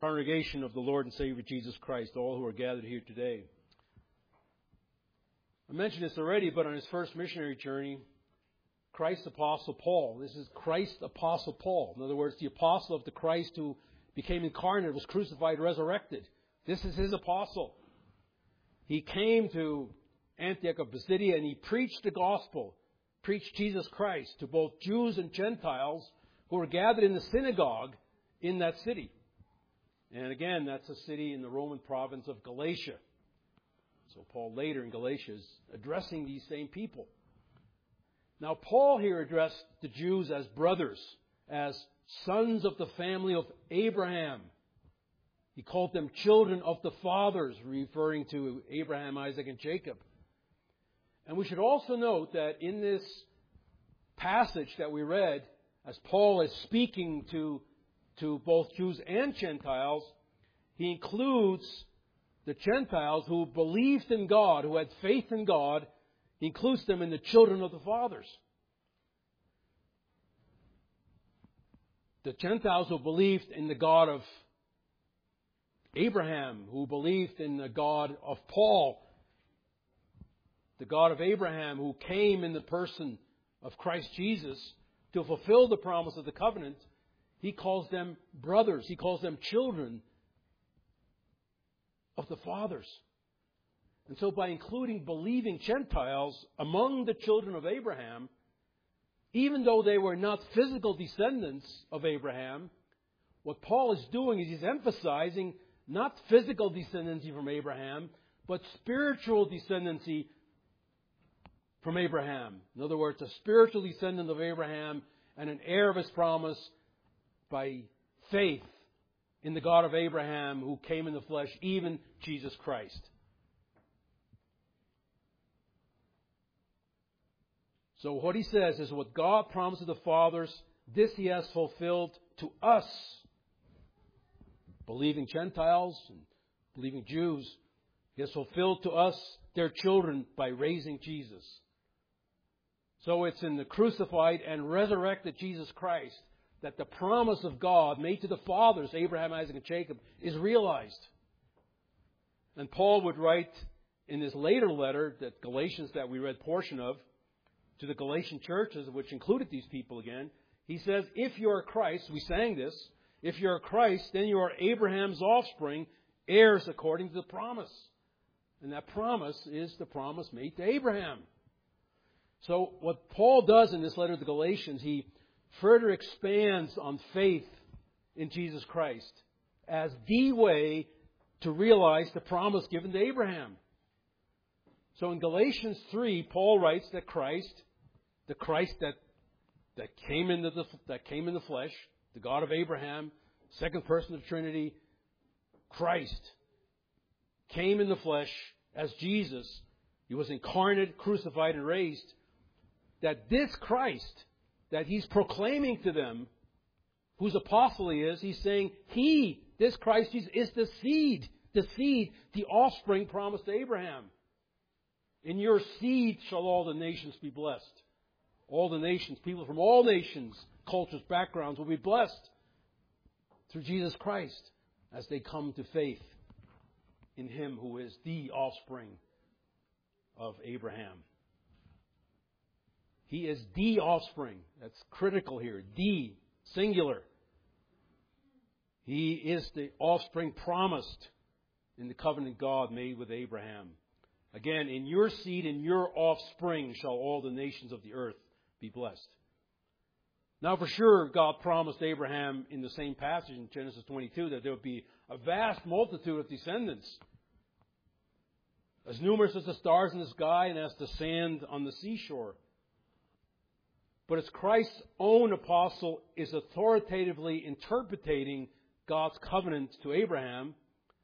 Congregation of the Lord and Savior Jesus Christ, all who are gathered here today. I mentioned this already, but on his first missionary journey, Christ's Apostle Paul. This is Christ's Apostle Paul. In other words, the apostle of the Christ who became incarnate, was crucified, resurrected. This is his apostle. He came to Antioch of Pisidia and he preached the gospel, preached Jesus Christ to both Jews and Gentiles who were gathered in the synagogue in that city. And again, that's a city in the Roman province of Galatia. So Paul later in Galatia is addressing these same people. Now Paul here addressed the Jews as brothers, as sons of the family of Abraham. He called them children of the fathers, referring to Abraham, Isaac, and Jacob. And we should also note that in this passage that we read, as Paul is speaking to both Jews and Gentiles, he includes the Gentiles who believed in God, who had faith in God. He includes them in the children of the fathers. The Gentiles who believed in the God of Abraham, who believed in the God of Paul, the God of Abraham who came in the person of Christ Jesus to fulfill the promise of the covenant, he calls them brothers. He calls them children of the fathers. And so by including believing Gentiles among the children of Abraham, even though they were not physical descendants of Abraham, what Paul is doing is he's emphasizing not physical descendancy from Abraham, but spiritual descendancy from Abraham. In other words, a spiritual descendant of Abraham and an heir of his promise by faith in the God of Abraham who came in the flesh, even Jesus Christ. So what he says is what God promised to the fathers, this he has fulfilled to us. Believing Gentiles and believing Jews, he has fulfilled to us, their children, by raising Jesus. So it's in the crucified and resurrected Jesus Christ that the promise of God made to the fathers, Abraham, Isaac, and Jacob, is realized. And Paul would write in his later letter, that Galatians that we read portion of, to the Galatian churches, which included these people again, he says, if you are Christ, we sang this, if you are Christ, then you are Abraham's offspring, heirs according to the promise. And that promise is the promise made to Abraham. So what Paul does in this letter to the Galatians, he further expands on faith in Jesus Christ as the way to realize the promise given to Abraham. So in Galatians 3, Paul writes that Christ, the Christ that came in the flesh, the God of Abraham, second person of the Trinity, Christ came in the flesh as Jesus. He was incarnate, crucified, and raised. That this Christ that he's proclaiming to them, whose apostle he is, he's saying, this Christ Jesus, is the seed, the offspring promised to Abraham. In your seed shall all the nations be blessed. All the nations, people from all nations, cultures, backgrounds will be blessed through Jesus Christ as they come to faith in him who is the offspring of Abraham. He is the offspring. That's critical here. The, singular. He is the offspring promised in the covenant God made with Abraham. Again, in your seed, in your offspring shall all the nations of the earth be blessed. Now for sure, God promised Abraham in the same passage in Genesis 22 that there would be a vast multitude of descendants, as numerous as the stars in the sky and as the sand on the seashore. But as Christ's own apostle is authoritatively interpreting God's covenant to Abraham,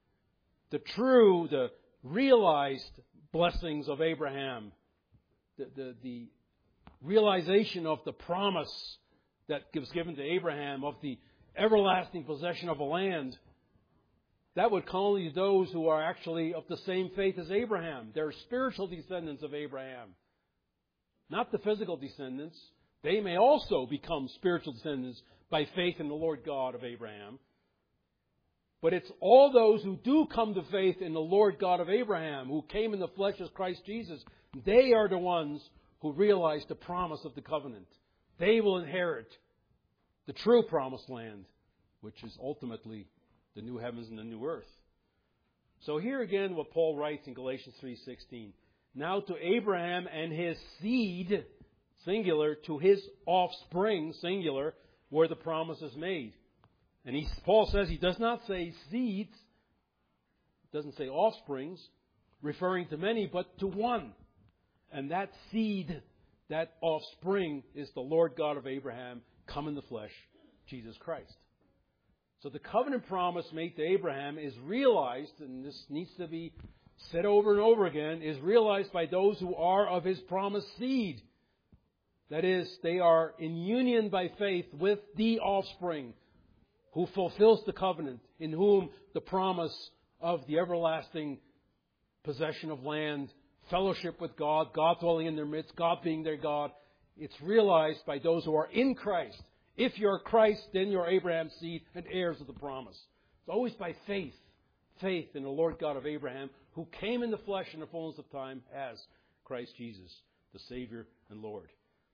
the realized blessings of Abraham, the realization of the promise that was given to Abraham of the everlasting possession of a land, that would come only to those who are actually of the same faith as Abraham. They're spiritual descendants of Abraham, not the physical descendants. They may also become spiritual descendants by faith in the Lord God of Abraham. But it's all those who do come to faith in the Lord God of Abraham, who came in the flesh as Christ Jesus. They are the ones who realize the promise of the covenant. They will inherit the true promised land, which is ultimately the new heavens and the new earth. So here again what Paul writes in Galatians 3:16. Now to Abraham and his seed, singular, to his offspring, singular, were the promises made. And Paul says he does not say seeds, doesn't say offsprings, referring to many, but to one. And that seed, that offspring, is the Lord God of Abraham, come in the flesh, Jesus Christ. So the covenant promise made to Abraham is realized, and this needs to be said over and over again, is realized by those who are of his promised seed. That is, they are in union by faith with the offspring who fulfills the covenant, in whom the promise of the everlasting possession of land, fellowship with God, God dwelling in their midst, God being their God, it's realized by those who are in Christ. If you're Christ, then you're Abraham's seed and heirs of the promise. It's always by faith. Faith in the Lord God of Abraham, who came in the flesh in the fullness of time as Christ Jesus, the Savior and Lord.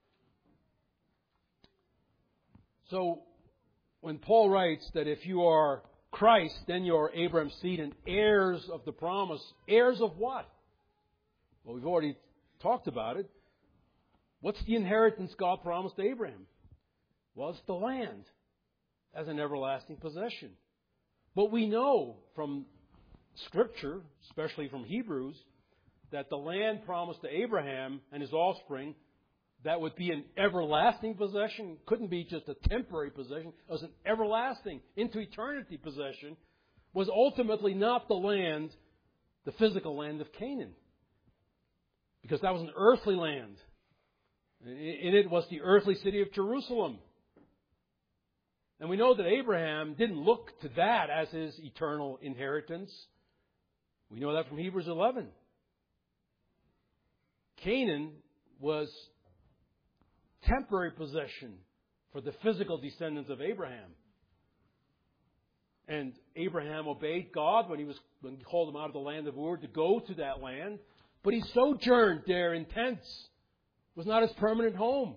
So, when Paul writes that if you are Christ, then you're Abraham's seed and heirs of the promise, heirs of what? Well, we've already talked about it. What's the inheritance God promised to Abraham? Well, it's the land as an everlasting possession. But we know from Scripture, especially from Hebrews, that the land promised to Abraham and his offspring, that would be an everlasting possession, couldn't be just a temporary possession, it was an everlasting, into eternity possession, was ultimately not the land, the physical land of Canaan. Because that was an earthly land. In it was the earthly city of Jerusalem. And we know that Abraham didn't look to that as his eternal inheritance. We know that from Hebrews 11. Canaan was temporary possession for the physical descendants of Abraham. And Abraham obeyed God when he called him out of the land of Ur to go to that land. But he sojourned there in tents. It was not his permanent home.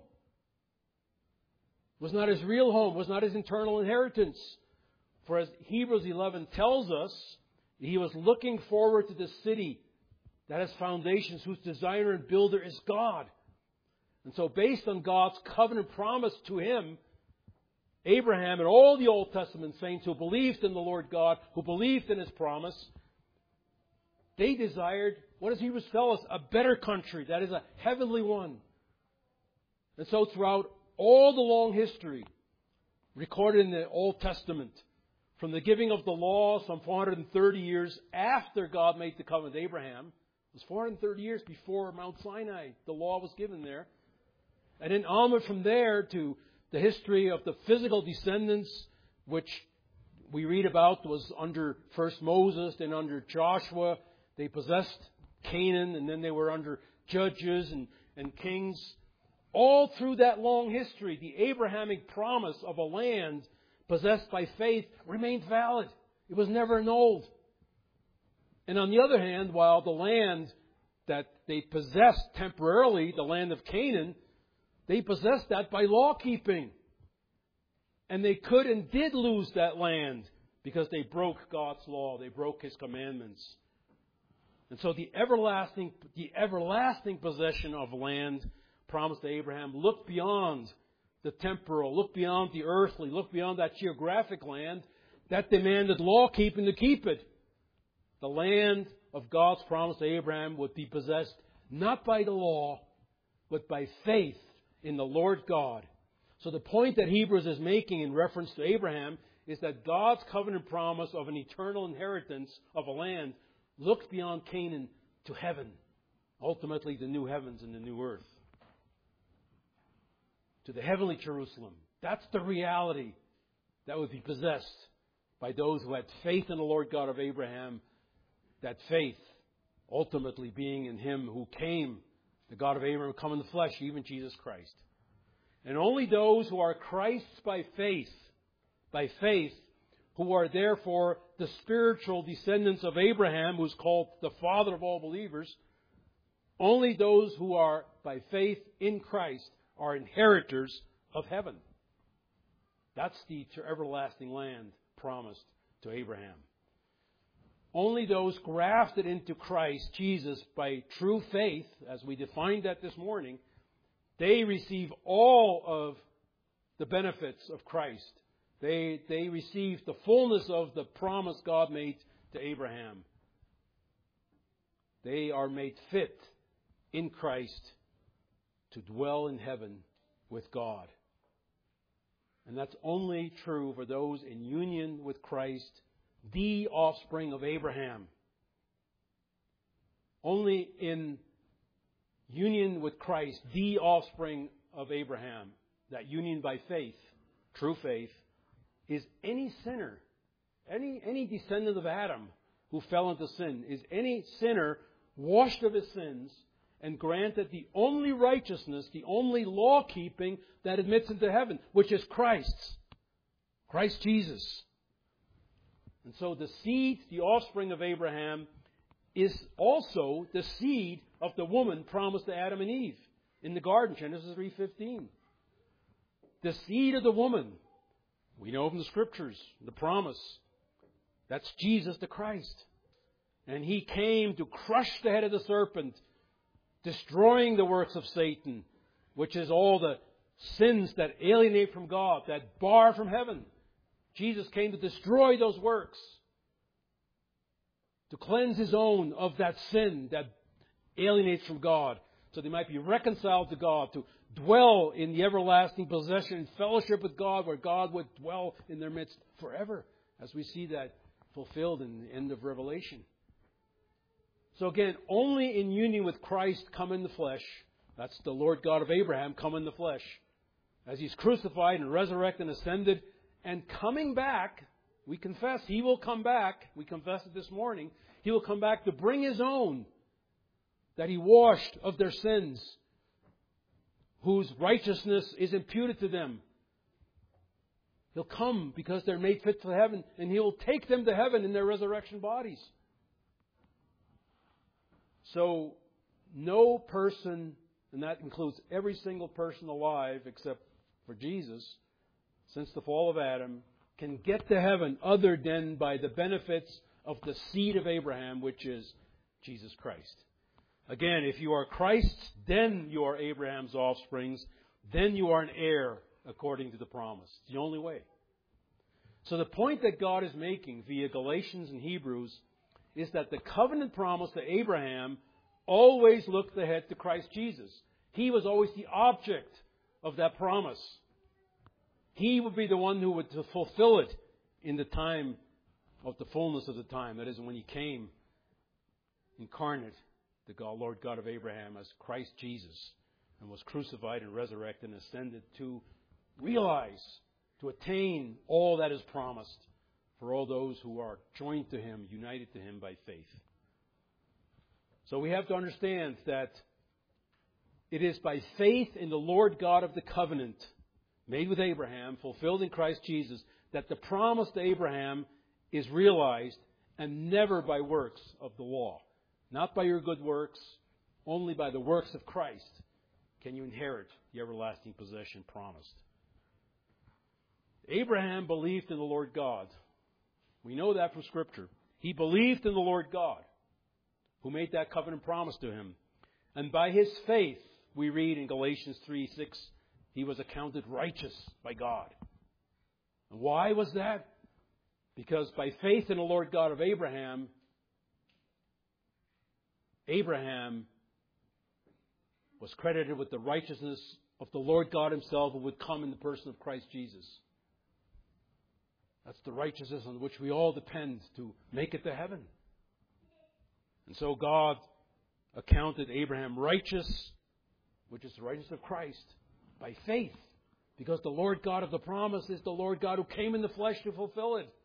It was not his real home. It was not his eternal inheritance. For as Hebrews 11 tells us, he was looking forward to the city that has foundations, whose designer and builder is God. And so based on God's covenant promise to him, Abraham and all the Old Testament saints who believed in the Lord God, who believed in his promise, they desired, what does Hebrews tell us? A better country, that is a heavenly one. And so throughout all the long history recorded in the Old Testament, from the giving of the law some 430 years after God made the covenant with Abraham, it was 430 years before Mount Sinai, the law was given there. And then onward from there to the history of the physical descendants, which we read about was under first Moses, then under Joshua. They possessed Canaan, and then they were under judges and kings. All through that long history, the Abrahamic promise of a land possessed by faith remained valid. It was never annulled. And on the other hand, while the land that they possessed temporarily, the land of Canaan, they possessed that by law keeping. And they could and did lose that land because they broke God's law. They broke His commandments. And so the everlasting possession of land promised to Abraham looked beyond the temporal, looked beyond the earthly, looked beyond that geographic land that demanded law keeping to keep it. The land of God's promise to Abraham would be possessed not by the law, but by faith in the Lord God. So the point that Hebrews is making in reference to Abraham is that God's covenant promise of an eternal inheritance of a land looked beyond Canaan to heaven, ultimately the new heavens and the new earth, to the heavenly Jerusalem. That's the reality that would be possessed by those who had faith in the Lord God of Abraham, that faith ultimately being in Him who came, the God of Abraham, come in the flesh, even Jesus Christ. And only those who are Christ's by faith, who are therefore the spiritual descendants of Abraham, who's called the father of all believers, only those who are by faith in Christ are inheritors of heaven. That's the everlasting land promised to Abraham. Only those grafted into Christ Jesus by true faith, as we defined that this morning, they receive all of the benefits of Christ. They receive the fullness of the promise God made to Abraham. They are made fit in Christ to dwell in heaven with God. And that's only true for those in union with Christ, the offspring of Abraham. Only in union with Christ, the offspring of Abraham, that union by faith, true faith, is any sinner, any descendant of Adam who fell into sin, is any sinner washed of his sins and granted the only righteousness, the only law-keeping that admits into heaven, which is Christ's. Christ Jesus. And so the seed, the offspring of Abraham, is also the seed of the woman promised to Adam and Eve in the garden, Genesis 3:15. The seed of the woman, we know from the Scriptures, the promise, that's Jesus the Christ. And He came to crush the head of the serpent, destroying the works of Satan, which is all the sins that alienate from God, that bar from heaven. Jesus came to destroy those works, to cleanse His own of that sin that alienates from God, so they might be reconciled to God, to dwell in the everlasting possession and fellowship with God, where God would dwell in their midst forever, as we see that fulfilled in the end of Revelation. So again, only in union with Christ come in the flesh. That's the Lord God of Abraham come in the flesh. As He's crucified and resurrected and ascended and coming back, we confess He will come back. We confessed it this morning. He will come back to bring His own that He washed of their sins, whose righteousness is imputed to them. He'll come because they're made fit for heaven, and He will take them to heaven in their resurrection bodies. So, no person, and that includes every single person alive except for Jesus, since the fall of Adam, can get to heaven other than by the benefits of the seed of Abraham, which is Jesus Christ. Again, if you are Christ's, then you are Abraham's offsprings, then you are an heir according to the promise. It's the only way. So the point that God is making via Galatians and Hebrews is that the covenant promise to Abraham always looked ahead to Christ Jesus. He was always the object of that promise. He would be the one who would fulfill it in the time of the fullness of the time. That is, when He came incarnate, the Lord God of Abraham, as Christ Jesus, and was crucified and resurrected and ascended to realize, to attain all that is promised for all those who are joined to Him, united to Him by faith. So we have to understand that it is by faith in the Lord God of the covenant made with Abraham, fulfilled in Christ Jesus, that the promise to Abraham is realized, and never by works of the law. Not by your good works, only by the works of Christ can you inherit the everlasting possession promised. Abraham believed in the Lord God. We know that from Scripture. He believed in the Lord God, who made that covenant promise to him. And by his faith, we read in Galatians 3:6, he was accounted righteous by God. And why was that? Because by faith in the Lord God of Abraham, Abraham was credited with the righteousness of the Lord God Himself, who would come in the person of Christ Jesus. That's the righteousness on which we all depend to make it to heaven. And so God accounted Abraham righteous, which is the righteousness of Christ, by faith. Because the Lord God of the promise is the Lord God who came in the flesh to fulfill it.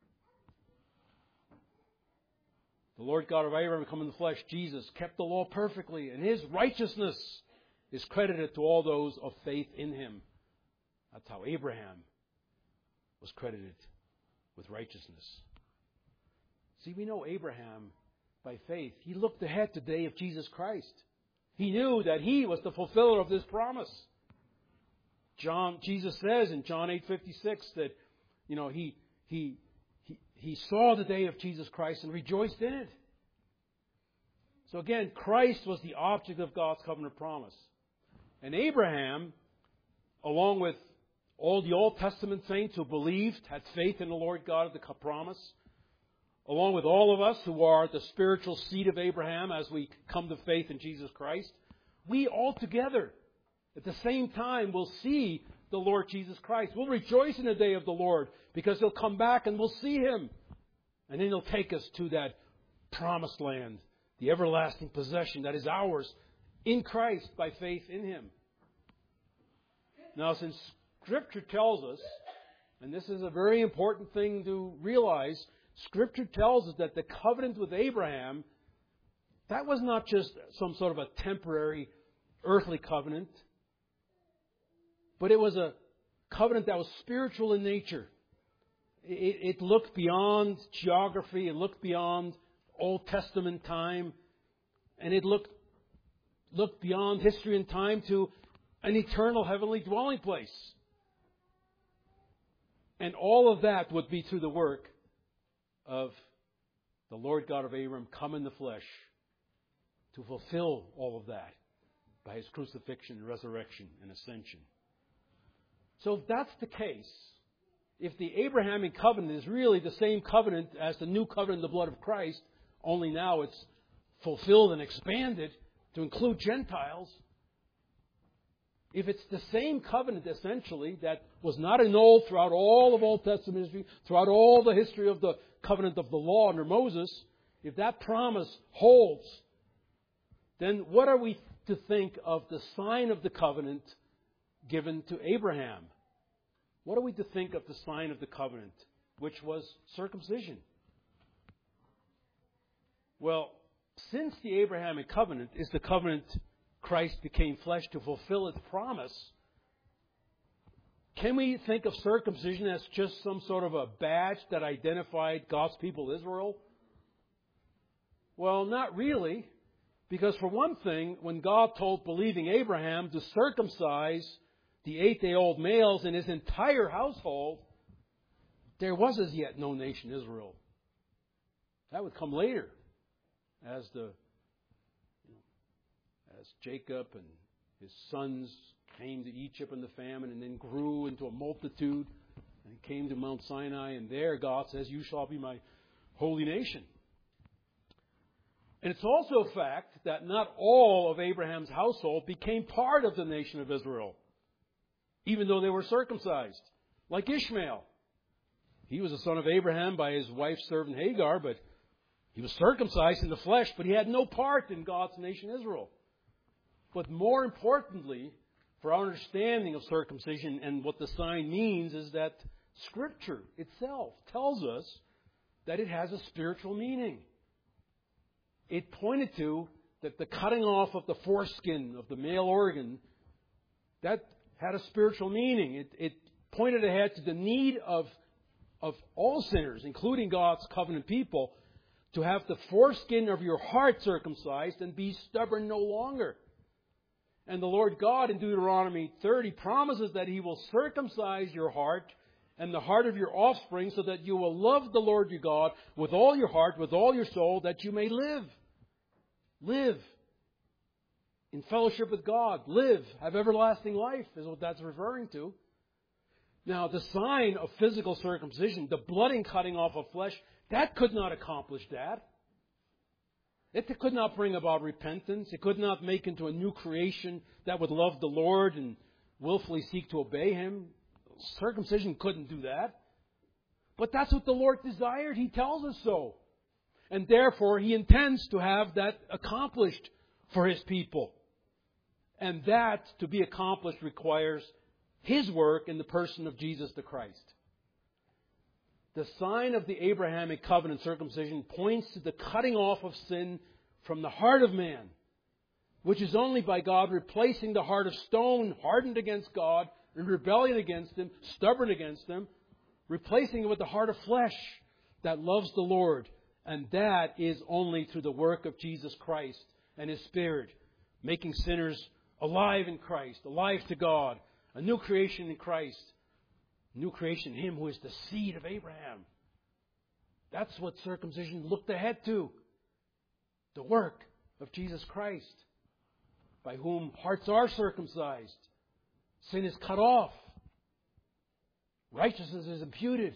The Lord God of Abraham come in the flesh, Jesus, kept the law perfectly, and His righteousness is credited to all those of faith in Him. That's how Abraham was credited with righteousness. See, we know Abraham, by faith, he looked ahead to the day of Jesus Christ. He knew that he was the fulfiller of this promise. Jesus says in John 8:56 that, he saw the day of Jesus Christ and rejoiced in it. So again, Christ was the object of God's covenant promise. And Abraham, along with all the Old Testament saints who believed, had faith in the Lord God of the promise, along with all of us who are the spiritual seed of Abraham as we come to faith in Jesus Christ, we all together, at the same time, will see the Lord Jesus Christ. We'll rejoice in the day of the Lord because He'll come back and we'll see Him. And then He'll take us to that promised land, the everlasting possession that is ours in Christ by faith in Him. Now, since Scripture tells us, and this is a very important thing to realize, Scripture tells us that the covenant with Abraham, that was not just some sort of a temporary earthly covenant, but it was a covenant that was spiritual in nature. It looked beyond geography, it looked beyond Old Testament time, and it looked beyond history and time to an eternal heavenly dwelling place. And all of that would be through the work of the Lord God of Abraham come in the flesh to fulfill all of that by His crucifixion, resurrection, and ascension. So if that's the case, if the Abrahamic covenant is really the same covenant as the new covenant in the blood of Christ, only now it's fulfilled and expanded to include Gentiles, if it's the same covenant essentially that was not annulled throughout all of Old Testament history, throughout all the history of the covenant of the law under Moses, if that promise holds, then what are we to think of the sign of the covenant given to Abraham? What are we to think of the sign of the covenant, which was circumcision? Well, since the Abrahamic covenant is the covenant Christ became flesh to fulfill its promise, can we think of circumcision as just some sort of a badge that identified God's people Israel? Well, not really. Because for one thing, when God told believing Abraham to circumcise the 8-day-old males in his entire household, there was as yet no nation Israel. That would come later, as Jacob and his sons came to Egypt in the famine and then grew into a multitude and came to Mount Sinai, and there God says, "You shall be my holy nation." And it's also a fact that not all of Abraham's household became part of the nation of Israel, even though they were circumcised, like Ishmael. He was a son of Abraham by his wife's servant Hagar, but he was circumcised in the flesh, but he had no part in God's nation Israel. But more importantly, for our understanding of circumcision and what the sign means, is that Scripture itself tells us that it has a spiritual meaning. It pointed to that the cutting off of the foreskin of the male organ, that had a spiritual meaning. It pointed ahead to the need of all sinners, including God's covenant people, to have the foreskin of your heart circumcised and be stubborn no longer. And the Lord God in Deuteronomy 30 promises that He will circumcise your heart and the heart of your offspring so that you will love the Lord your God with all your heart, with all your soul, that you may live. Live in fellowship with God. Live. Have everlasting life is what that's referring to. Now, the sign of physical circumcision, the blood and cutting off of flesh, that could not accomplish that. It could not bring about repentance. It could not make into a new creation that would love the Lord and willfully seek to obey Him. Circumcision couldn't do that. But that's what the Lord desired. He tells us so. And therefore, He intends to have that accomplished for His people. And that, to be accomplished, requires His work in the person of Jesus the Christ. The sign of the Abrahamic covenant circumcision points to the cutting off of sin from the heart of man, which is only by God replacing the heart of stone, hardened against God, in rebellion against Him, stubborn against Him, replacing it with the heart of flesh that loves the Lord. And that is only through the work of Jesus Christ and His Spirit, making sinners alive in Christ, alive to God, a new creation in Christ, a new creation in Him who is the seed of Abraham. That's what circumcision looked ahead to. The work of Jesus Christ, by whom hearts are circumcised, sin is cut off, righteousness is imputed.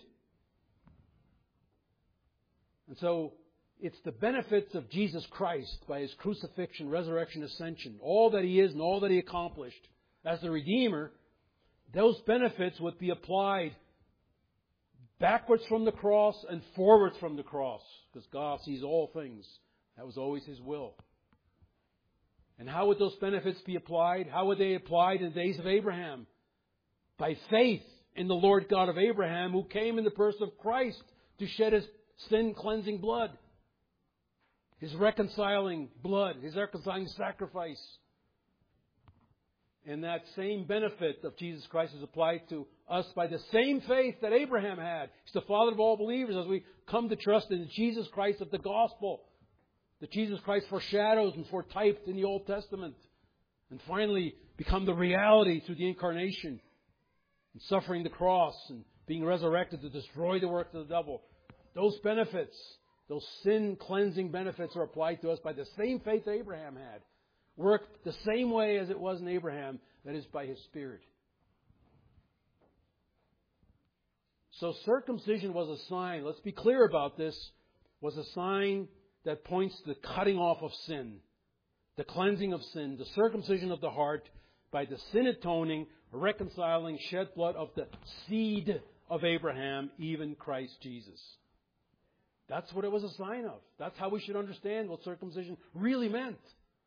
And so, it's the benefits of Jesus Christ by His crucifixion, resurrection, ascension, all that He is and all that He accomplished as the Redeemer. Those benefits would be applied backwards from the cross and forwards from the cross, because God sees all things. That was always His will. And how would those benefits be applied? How would they applied in the days of Abraham? By faith in the Lord God of Abraham, who came in the person of Christ to shed His sin-cleansing blood, His reconciling blood, His reconciling sacrifice. And that same benefit of Jesus Christ is applied to us by the same faith that Abraham had. He's the father of all believers as we come to trust in Jesus Christ of the gospel, that Jesus Christ foreshadows and foretyped in the Old Testament, and finally become the reality through the incarnation and suffering the cross and being resurrected to destroy the work of the devil. Those benefits, those sin-cleansing benefits, are applied to us by the same faith that Abraham had. Worked the same way as it was in Abraham, that is, by His Spirit. So circumcision was a sign, let's be clear about this, was a sign that points to the cutting off of sin, the cleansing of sin, the circumcision of the heart by the sin-atoning, reconciling, shed blood of the seed of Abraham, even Christ Jesus. That's what it was a sign of. That's how we should understand what circumcision really meant.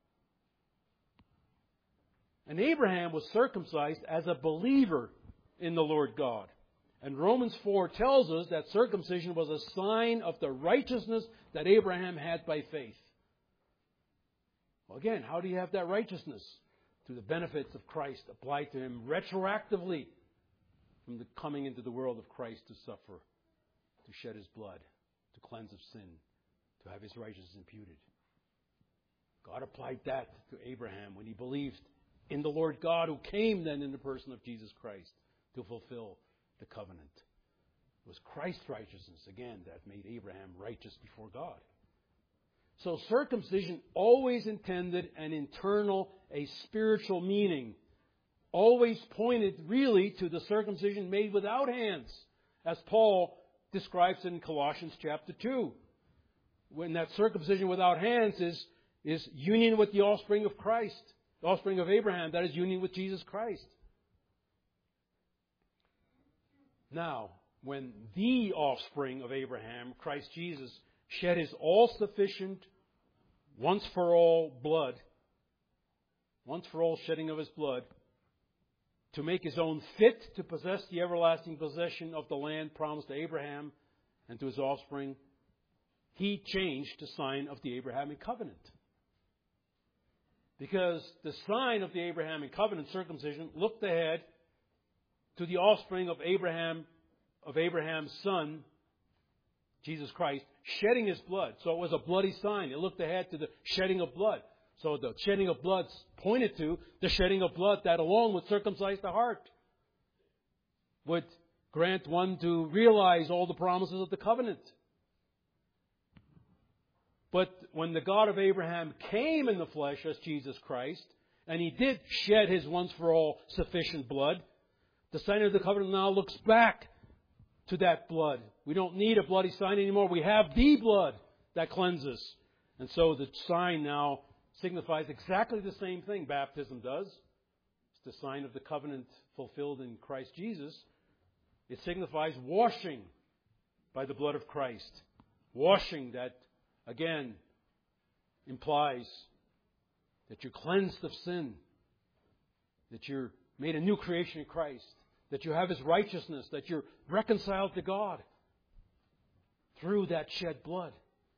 And Abraham was circumcised as a believer in the Lord God. And Romans 4 tells us that circumcision was a sign of the righteousness that Abraham had by faith. Well, again, how do you have that righteousness? Through the benefits of Christ applied to him retroactively from the coming into the world of Christ to suffer, to shed His blood, to cleanse of sin, to have His righteousness imputed. God applied that to Abraham when he believed in the Lord God, who came then in the person of Jesus Christ to fulfill the covenant. It was Christ's righteousness, again, that made Abraham righteous before God. So circumcision always intended an internal, a spiritual meaning. Always pointed really to the circumcision made without hands, as Paul describes in Colossians chapter 2. When that circumcision without hands is union with the offspring of Christ, the offspring of Abraham, that is union with Jesus Christ. Now, when the offspring of Abraham, Christ Jesus, shed His all-sufficient, once-for-all blood, once-for-all shedding of His blood, to make His own fit to possess the everlasting possession of the land promised to Abraham and to his offspring, He changed the sign of the Abrahamic covenant. Because the sign of the Abrahamic covenant, circumcision, looked ahead to the offspring of Abraham, of Abraham's son, Jesus Christ, shedding His blood. So it was a bloody sign. It looked ahead to the shedding of blood. So the shedding of blood pointed to the shedding of blood that alone would circumcise the heart, would grant one to realize all the promises of the covenant. But when the God of Abraham came in the flesh as Jesus Christ, and He did shed His once-for-all sufficient blood, the sign of the covenant now looks back to that blood. We don't need a bloody sign anymore. We have the blood that cleanses. And so the sign now signifies exactly the same thing baptism does. It's the sign of the covenant fulfilled in Christ Jesus. It signifies washing by the blood of Christ. Washing that, again, implies that you're cleansed of sin, that you're made a new creation in Christ, that you have His righteousness, that you're reconciled to God through that shed blood.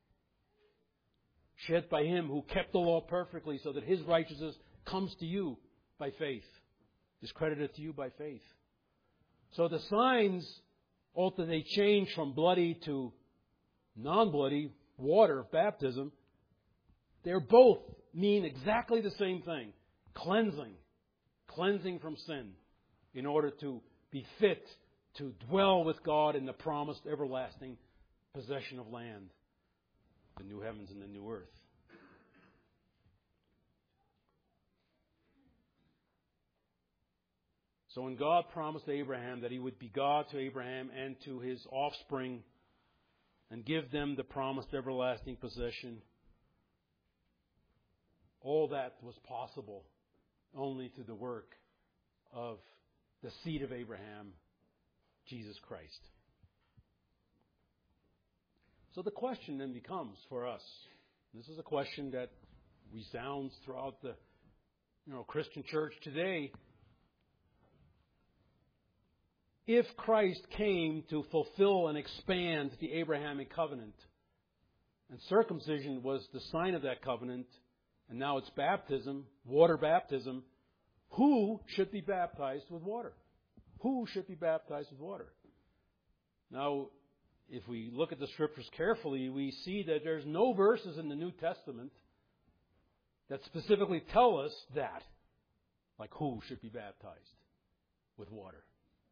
Shed by Him who kept the law perfectly, so that His righteousness comes to you by faith, is credited to you by faith. So the signs although they change from bloody to non-bloody water, baptism, they both mean exactly the same thing. Cleansing from sin in order to be fit to dwell with God in the promised everlasting possession of land, the new heavens and the new earth. So when God promised Abraham that He would be God to Abraham and to his offspring and give them the promised everlasting possession, all that was possible only through the work of the seed of Abraham, Jesus Christ. So the question then becomes for us, this is a question that resounds throughout the Christian church today. If Christ came to fulfill and expand the Abrahamic covenant, and circumcision was the sign of that covenant, and now it's baptism, water baptism, who should be baptized with water? Who should be baptized with water? Now, if we look at the Scriptures carefully, we see that there's no verses in the New Testament that specifically tell us that, like who should be baptized with water.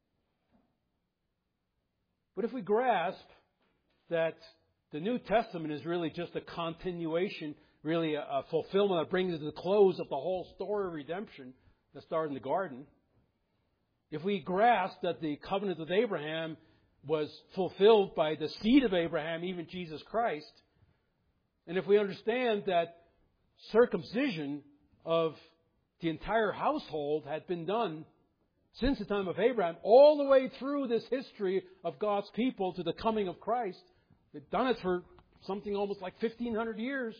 But if we grasp that the New Testament is really just a continuation, really a fulfillment that brings us to the close of the whole story of redemption that started in the garden, if we grasp that the covenant with Abraham was fulfilled by the seed of Abraham, even Jesus Christ, and if we understand that circumcision of the entire household had been done since the time of Abraham, all the way through this history of God's people to the coming of Christ, they've done it for something almost like 1,500 years.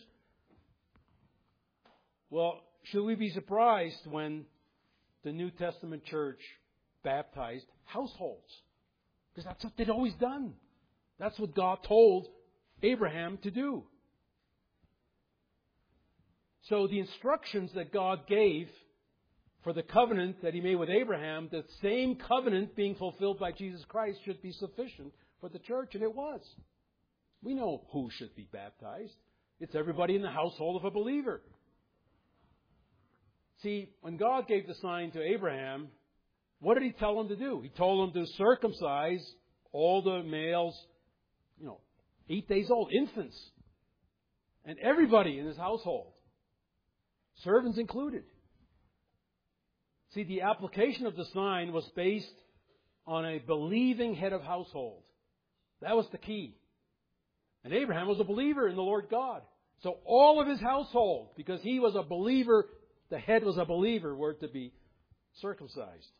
Well, should we be surprised when the New Testament church baptized households? Because that's what they'd always done. That's what God told Abraham to do. So the instructions that God gave for the covenant that He made with Abraham, the same covenant being fulfilled by Jesus Christ should be sufficient for the church, and it was. We know who should be baptized. It's everybody in the household of a believer. See, when God gave the sign to Abraham, what did He tell him to do? He told him to circumcise all the males, 8 days old, infants, and everybody in his household, servants included. See, the application of the sign was based on a believing head of household. That was the key. And Abraham was a believer in the Lord God. So all of his household, because he was a believer, the head was a believer, were to be circumcised.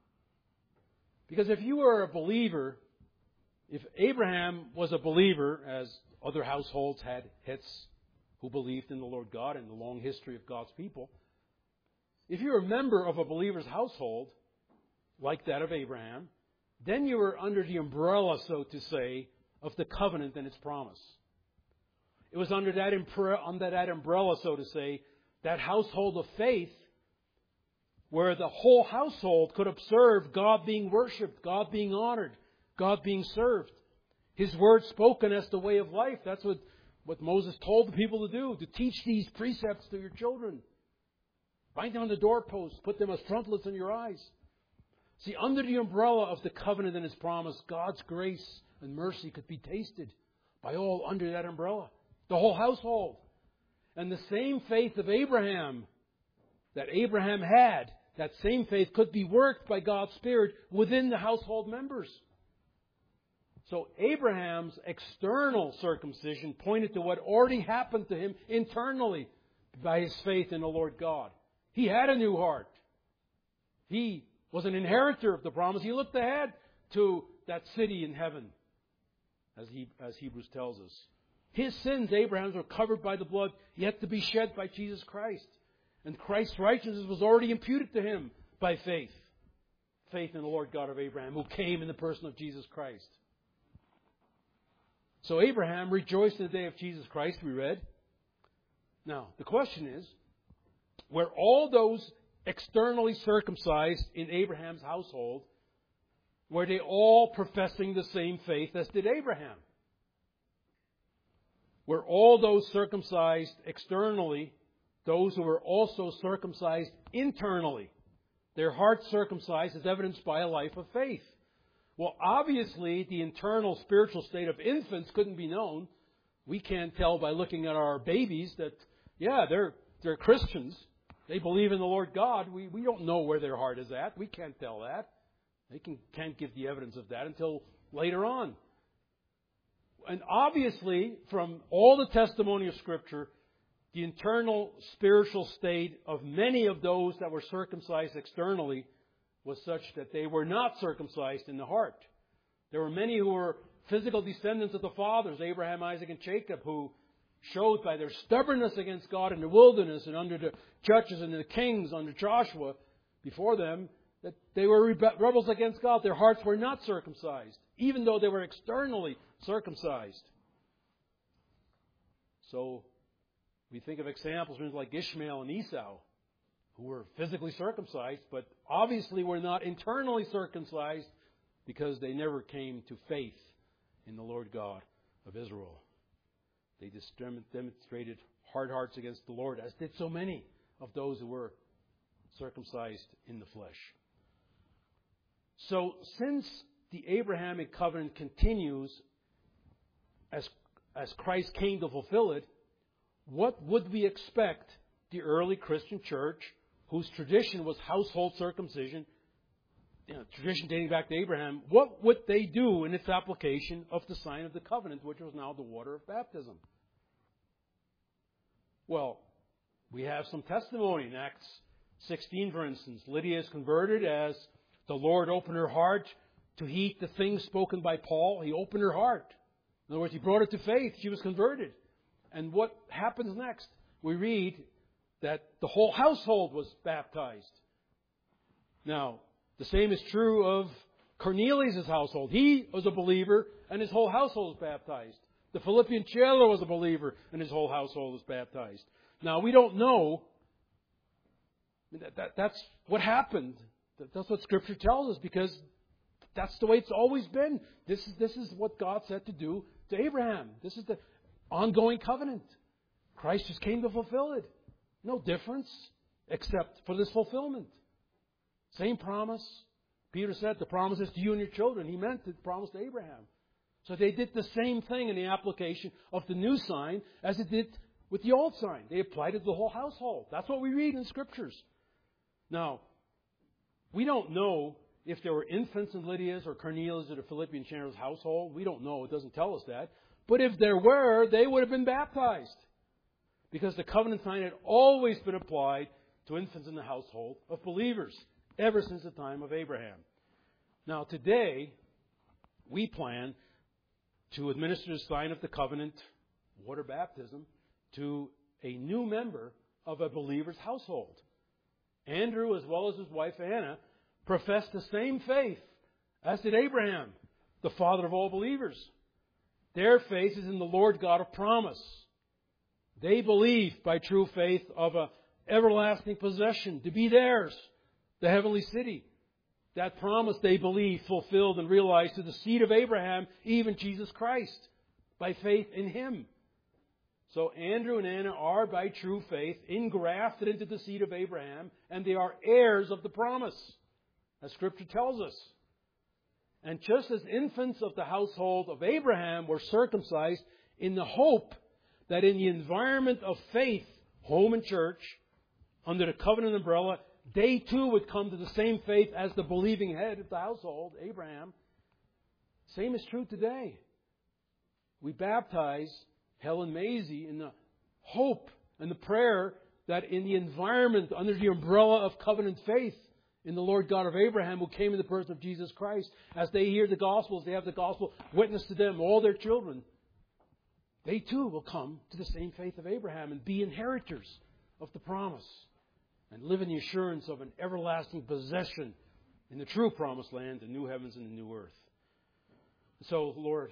Because if you were a believer, if Abraham was a believer, as other households had heads who believed in the Lord God and the long history of God's people, if you're a member of a believer's household, like that of Abraham, then you were under the umbrella, so to say, of the covenant and its promise. It was under that umbrella, so to say, that household of faith, where the whole household could observe God being worshipped, God being honored, God being served. His word spoken as the way of life. That's what Moses told the people to do, to teach these precepts to your children. Bind them on the doorposts. Put them as frontlets in your eyes. See, under the umbrella of the covenant and His promise, God's grace and mercy could be tasted by all under that umbrella. The whole household. And the same faith of Abraham that Abraham had, that same faith could be worked by God's Spirit within the household members. So Abraham's external circumcision pointed to what already happened to him internally by his faith in the Lord God. He had a new heart. He was an inheritor of the promise. He looked ahead to that city in heaven, as Hebrews tells us. His sins, Abraham's, were covered by the blood yet to be shed by Jesus Christ. And Christ's righteousness was already imputed to him by faith. Faith in the Lord God of Abraham, who came in the person of Jesus Christ. So Abraham rejoiced in the day of Jesus Christ, we read. Now, the question is, were all those externally circumcised in Abraham's household were they all professing the same faith as did Abraham? Were all those circumcised externally those who were also circumcised internally? Their hearts circumcised as evidenced by a life of faith. Well, obviously, the internal spiritual state of infants couldn't be known. We can't tell by looking at our babies that, yeah, they're Christians. They believe in the Lord God. We don't know where their heart is at. We can't tell that. They can't give the evidence of that until later on. And obviously, from all the testimony of Scripture, the internal spiritual state of many of those that were circumcised externally was such that they were not circumcised in the heart. There were many who were physical descendants of the fathers, Abraham, Isaac, and Jacob, who showed by their stubbornness against God in the wilderness and under the judges and the kings under Joshua before them, that they were rebels against God. Their hearts were not circumcised, even though they were externally circumcised. So we think of examples like Ishmael and Esau, who were physically circumcised, but obviously were not internally circumcised because they never came to faith in the Lord God of Israel. They demonstrated hard hearts against the Lord, as did so many of those who were circumcised in the flesh. So, since the Abrahamic covenant continues as Christ came to fulfill it, what would we expect the early Christian church, whose tradition was household circumcision, tradition dating back to Abraham, what would they do in its application of the sign of the covenant, which was now the water of baptism? Well, we have some testimony in Acts 16, for instance. Lydia is converted as the Lord opened her heart to heed the things spoken by Paul. He opened her heart. In other words, He brought her to faith. She was converted. And what happens next? We read that the whole household was baptized. Now, the same is true of Cornelius' household. He was a believer and his whole household was baptized. The Philippian jailer was a believer and his whole household was baptized. Now, we don't know. That's what happened. That's what Scripture tells us, because that's the way it's always been. This is what God said to do to Abraham. This is the ongoing covenant. Christ just came to fulfill it. No difference except for this fulfillment. Same promise. Peter said the promise is to you and your children. He meant the promise to Abraham. So they did the same thing in the application of the new sign as it did with the old sign. They applied it to the whole household. That's what we read in Scriptures. Now, we don't know if there were infants in Lydia's or Cornelius or the Philippian jailer's household. We don't know. It doesn't tell us that. But if there were, they would have been baptized, because the covenant sign had always been applied to infants in the household of believers ever since the time of Abraham. Now, today, we plan to administer the sign of the covenant, water baptism, to a new member of a believer's household. Andrew, as well as his wife Anna, professed the same faith as did Abraham, the father of all believers. Their faith is in the Lord God of promise. They believe by true faith of an everlasting possession to be theirs, the heavenly city. That promise, they believe, fulfilled and realized to the seed of Abraham, even Jesus Christ, by faith in Him. So Andrew and Anna are, by true faith, engrafted into the seed of Abraham, and they are heirs of the promise, as Scripture tells us. And just as infants of the household of Abraham were circumcised in the hope that in the environment of faith, home and church, under the covenant umbrella, they too would come to the same faith as the believing head of the household, Abraham. Same is true today. We baptize Helen Maisie in the hope and the prayer that in the environment, under the umbrella of covenant faith in the Lord God of Abraham, who came in the person of Jesus Christ, as they hear the gospel, as they have the gospel witness to them, all their children, they too will come to the same faith of Abraham and be inheritors of the promise and live in the assurance of an everlasting possession in the true promised land, the new heavens and the new earth. So, Lord,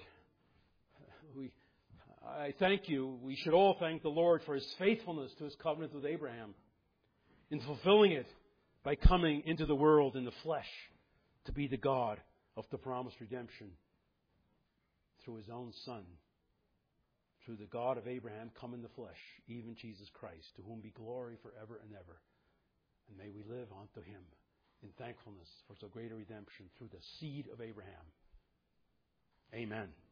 I thank You. We should all thank the Lord for His faithfulness to His covenant with Abraham in fulfilling it by coming into the world in the flesh to be the God of the promised redemption through His own Son, through the God of Abraham come in the flesh, even Jesus Christ, to whom be glory forever and ever. And may we live unto Him in thankfulness for so great a redemption through the seed of Abraham. Amen.